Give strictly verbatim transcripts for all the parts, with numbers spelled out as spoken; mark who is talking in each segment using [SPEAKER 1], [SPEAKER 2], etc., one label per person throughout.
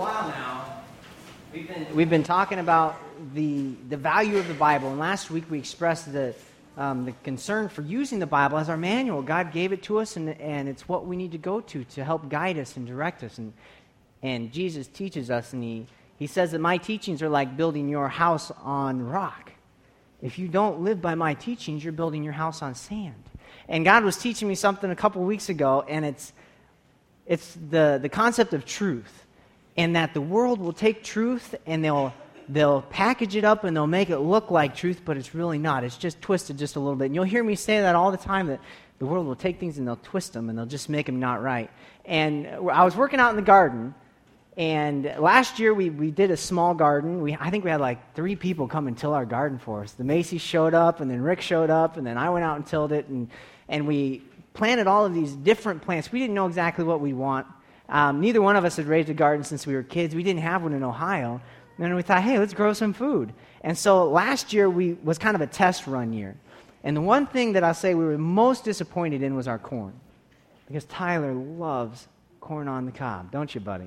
[SPEAKER 1] while now, we've been we've been talking about the the value of the Bible, and last week we expressed the um, the concern for using the Bible as our manual. God gave it to us, and and it's what we need to go to to help guide us and direct us. And and Jesus teaches us, and he he says that my teachings are like building your house on rock. If you don't live by my teachings, you're building your house on sand. And God was teaching me something a couple weeks ago, and it's it's the the concept of truth. And that the world will take truth and they'll they'll package it up and they'll make it look like truth, but it's really not. It's just twisted just a little bit. And you'll hear me say that all the time, that the world will take things and they'll twist them and they'll just make them not right. And I was working out in the garden, and last year we, we did a small garden. We I think we had like three people come and till our garden for us. The Macy's showed up, and then Rick showed up, and then I went out and tilled it, and, and we planted all of these different plants. We didn't know exactly what we want. Um, neither one of us had raised a garden since we were kids. We didn't have one in Ohio. And then we thought, hey, let's grow some food. And so last year we was kind of a test run year. And the one thing that I'll say we were most disappointed in was our corn. Because Tyler loves corn on the cob, don't you, buddy?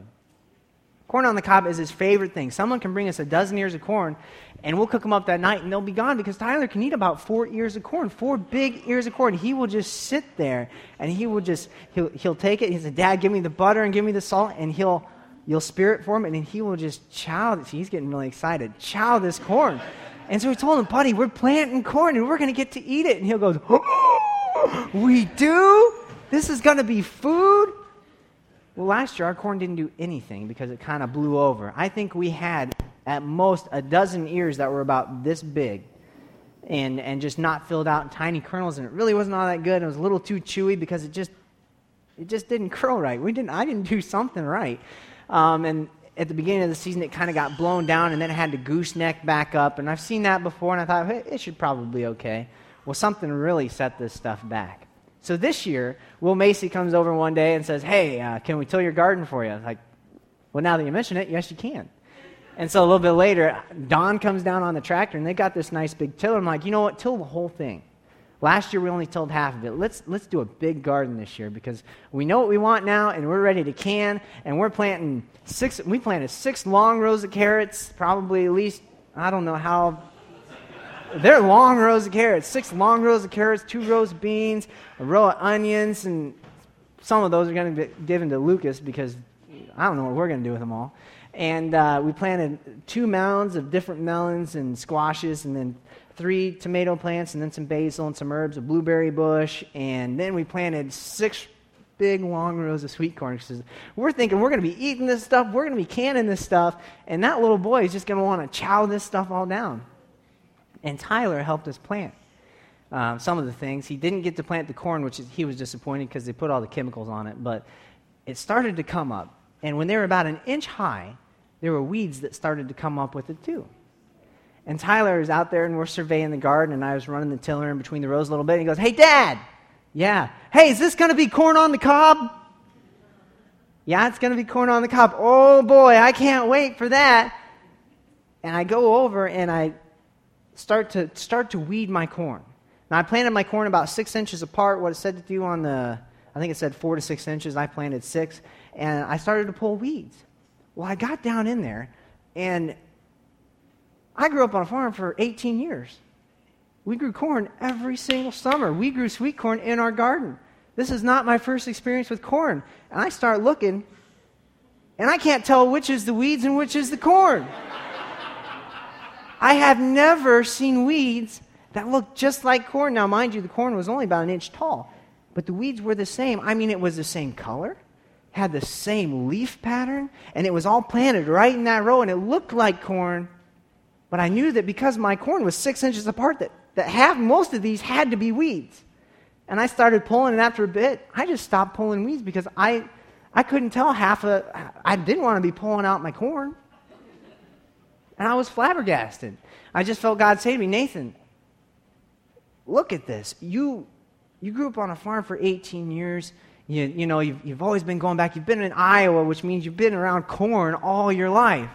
[SPEAKER 1] Corn on the cob is his favorite thing. Someone can bring us a dozen ears of corn, and we'll cook them up that night, and they'll be gone because Tyler can eat about four ears of corn, four big ears of corn. He will just sit there, and he will just, he'll, he'll take it. He says, Dad, give me the butter and give me the salt, and he'll, you'll spear it for him, and then he will just chow this. He's getting really excited. Chow this corn. And so we told him, buddy, we're planting corn, and we're going to get to eat it. And he'll go, oh, we do? This is going to be food? Well, last year, our corn didn't do anything because it kind of blew over. I think we had, at most, a dozen ears that were about this big and and just not filled out in tiny kernels, and it really wasn't all that good. It was a little too chewy because it just it just didn't grow right. We didn't. I didn't do something right. Um, and at the beginning of the season, it kind of got blown down, and then it had to gooseneck back up. And I've seen that before, and I thought, hey, it should probably be okay. Well, something really set this stuff back. So this year, Will Macy comes over one day and says, hey, uh, can we till your garden for you? I was like, well, now that you mention it, yes, you can. And so a little bit later, Don comes down on the tractor, and they got this nice big tiller. I'm like, you know what, till the whole thing. Last year, we only tilled half of it. Let's let's do a big garden this year because we know what we want now, and we're ready to can, and we're planting six, we planted six long rows of carrots, probably at least, I don't know how, they're long rows of carrots, six long rows of carrots, two rows of beans, a row of onions, and some of those are going to be given to Lucas because I don't know what we're going to do with them all. And uh, we planted two mounds of different melons and squashes, and then three tomato plants, and then some basil and some herbs, a blueberry bush, and then we planted six big long rows of sweet corn. Because we're thinking we're going to be eating this stuff, we're going to be canning this stuff, and that little boy is just going to want to chow this stuff all down. And Tyler helped us plant um, some of the things. He didn't get to plant the corn, which is, he was disappointed because they put all the chemicals on it. But it started to come up. And when they were about an inch high, there were weeds that started to come up with it too. And Tyler is out there, and we're surveying the garden, and I was running the tiller in between the rows a little bit. And he goes, hey, Dad. Yeah. Hey, is this going to be corn on the cob? Yeah, it's going to be corn on the cob. Oh, boy, I can't wait for that. And I go over, and I start to start to weed my corn. Now, I planted my corn about six inches apart. What it said to do on the, I think it said four to six inches. I planted six, and I started to pull weeds. Well, I got down in there, and I grew up on a farm for eighteen years. We grew corn every single summer. We grew sweet corn in our garden. This is not my first experience with corn. And I start looking, and I can't tell which is the weeds and which is the corn. I have never seen weeds that look just like corn. Now, mind you, the corn was only about an inch tall, but the weeds were the same. I mean, it was the same color, had the same leaf pattern, and it was all planted right in that row, and it looked like corn. But I knew that because my corn was six inches apart, that, that half, most of these had to be weeds. And I started pulling, and after a bit, I just stopped pulling weeds because I, I couldn't tell half of, I didn't want to be pulling out my corn. And I was flabbergasted. I just felt God say to me, Nathan, look at this. You you grew up on a farm for eighteen years. You, you know, you've, you've always been going back. You've been in Iowa, which means you've been around corn all your life.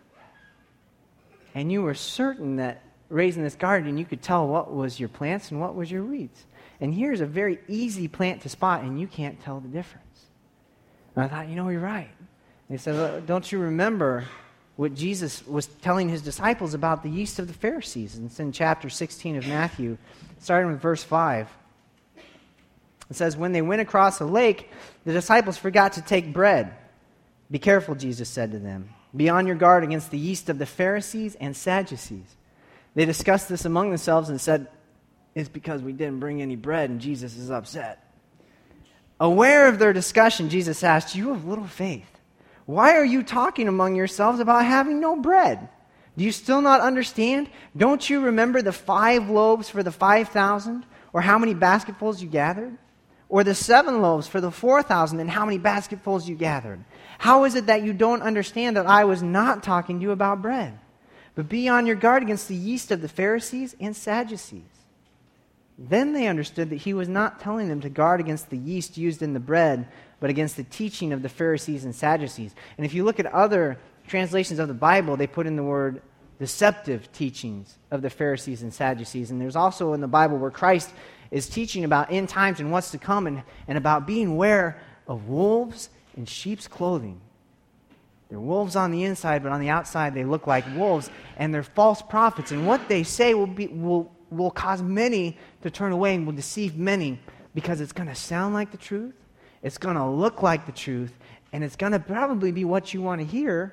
[SPEAKER 1] And you were certain that raising this garden, you could tell what was your plants and what was your weeds. And here's a very easy plant to spot, and you can't tell the difference. And I thought, you know, you're right. He said, don't you remember what Jesus was telling his disciples about the yeast of the Pharisees? And it's in chapter sixteen of Matthew, starting with verse five. It says, when they went across a lake, the disciples forgot to take bread. Be careful, Jesus said to them. Be on your guard against the yeast of the Pharisees and Sadducees. They discussed this among themselves and said, it's because we didn't bring any bread and Jesus is upset. Aware of their discussion, Jesus asked, you have little faith. Why are you talking among yourselves about having no bread? Do you still not understand? Don't you remember the five loaves for the five thousand? Or how many basketfuls you gathered? Or the seven loaves for the four thousand, and how many basketfuls you gathered? How is it that you don't understand that I was not talking to you about bread? But be on your guard against the yeast of the Pharisees and Sadducees. Then they understood that he was not telling them to guard against the yeast used in the bread, but against the teaching of the Pharisees and Sadducees. And if you look at other translations of the Bible, they put in the word deceptive teachings of the Pharisees and Sadducees. And there's also in the Bible where Christ is teaching about end times and what's to come, and, and about being aware of wolves in sheep's clothing. They're wolves on the inside, but on the outside they look like wolves, and they're false prophets. And what they say will be will will cause many to turn away and will deceive many, because it's going to sound like the truth, it's going to look like the truth, and it's going to probably be what you want to hear.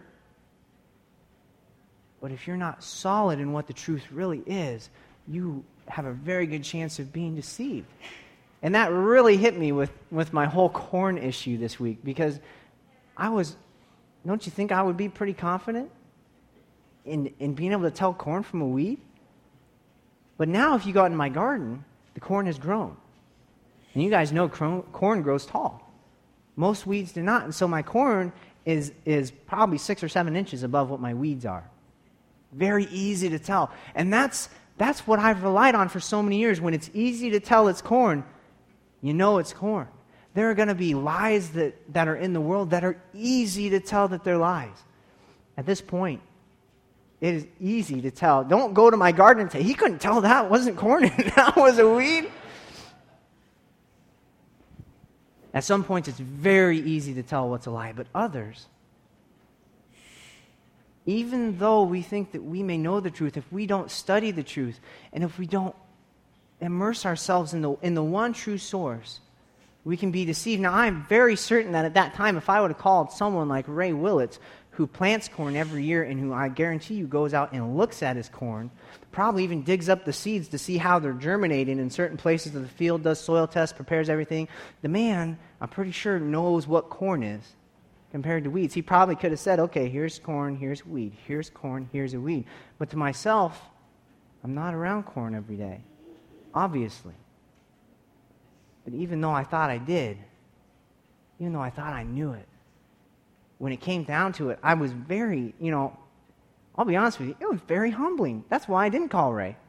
[SPEAKER 1] But if you're not solid in what the truth really is, you have a very good chance of being deceived. And that really hit me with, with my whole corn issue this week, because I was, don't you think I would be pretty confident in, in being able to tell corn from a weed? But now if you go out in my garden, the corn has grown. And you guys know corn, corn grows tall. Most weeds do not. And so my corn is, is probably six or seven inches above what my weeds are. Very easy to tell. And that's That's what I've relied on for so many years. When it's easy to tell it's corn, you know it's corn. There are going to be lies that, that are in the world that are easy to tell that they're lies. At this point, it is easy to tell. Don't go to my garden and say, he couldn't tell that wasn't corn and that was a weed. At some points, it's very easy to tell what's a lie, but others, even though we think that we may know the truth, if we don't study the truth, and if we don't immerse ourselves in the in the one true source, we can be deceived. Now, I'm very certain that at that time, if I would have called someone like Ray Willits, who plants corn every year and who I guarantee you goes out and looks at his corn, probably even digs up the seeds to see how they're germinating in certain places of the field, does soil tests, prepares everything, the man, I'm pretty sure, knows what corn is compared to weeds. He probably could have said, okay, here's corn, here's weed, here's corn, here's a weed. But to myself, I'm not around corn every day, obviously. But even though I thought I did, even though I thought I knew it, when it came down to it, I was very, you know, I'll be honest with you, it was very humbling. That's why I didn't call Ray.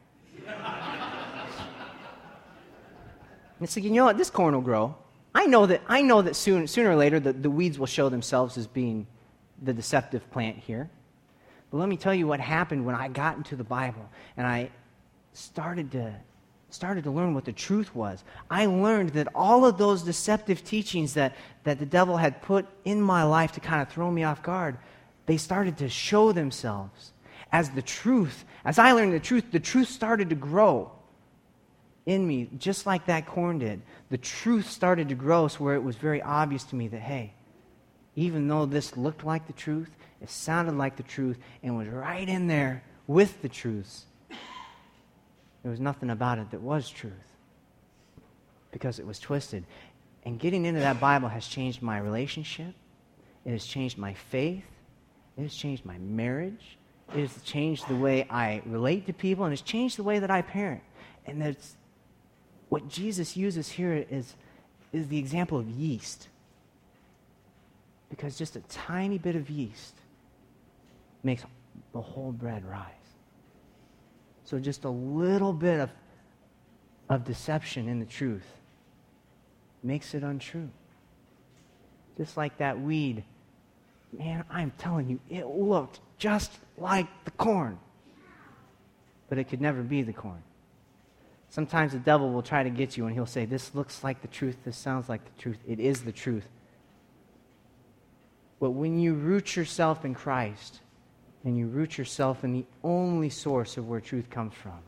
[SPEAKER 1] It's like, you know what, this corn will grow. I know that I know that soon, sooner or later the, the weeds will show themselves as being the deceptive plant here. But let me tell you what happened when I got into the Bible and I started to started to learn what the truth was. I learned that all of those deceptive teachings that, that the devil had put in my life to kind of throw me off guard, they started to show themselves as the truth. As I learned the truth, the truth started to grow in me, just like that corn did. The truth started to grow so where it was very obvious to me that, hey, even though this looked like the truth, it sounded like the truth, and was right in there with the truths, there was nothing about it that was truth because it was twisted. And getting into that Bible has changed my relationship. It has changed my faith. It has changed my marriage. It has changed the way I relate to people, and it's changed the way that I parent. And that's what Jesus uses here is, is the example of yeast. Because just a tiny bit of yeast makes the whole bread rise. So just a little bit of, of deception in the truth makes it untrue. Just like that weed. Man, I'm telling you, it looked just like the corn. But it could never be the corn. Sometimes the devil will try to get you and he'll say, this looks like the truth, this sounds like the truth. It is the truth. But when you root yourself in Christ, and you root yourself in the only source of where truth comes from,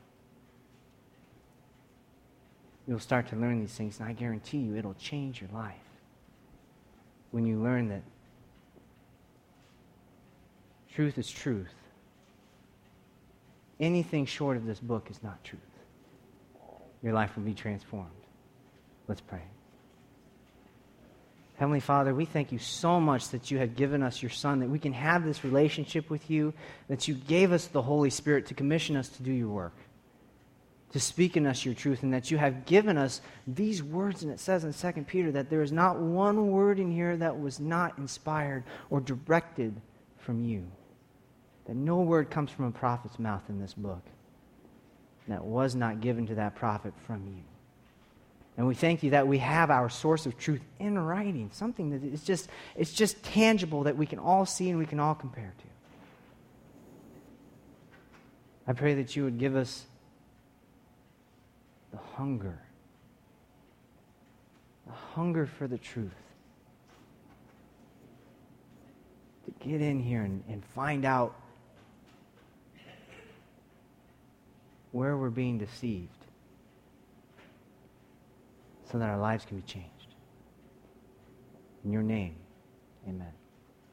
[SPEAKER 1] you'll start to learn these things, and I guarantee you it'll change your life. When you learn that truth is truth, anything short of this book is not truth. Your life will be transformed. Let's pray. Heavenly Father, we thank you so much that you have given us your Son, that we can have this relationship with you, that you gave us the Holy Spirit to commission us to do your work, to speak in us your truth, and that you have given us these words. And it says in Second Peter that there is not one word in here that was not inspired or directed from you, that no word comes from a prophet's mouth in this book that was not given to that prophet from you. And we thank you that we have our source of truth in writing, something that is just, it's just tangible that we can all see and we can all compare to. I pray that you would give us the hunger, the hunger for the truth, to get in here and, and find out where we're being deceived, so that our lives can be changed. In your name, amen.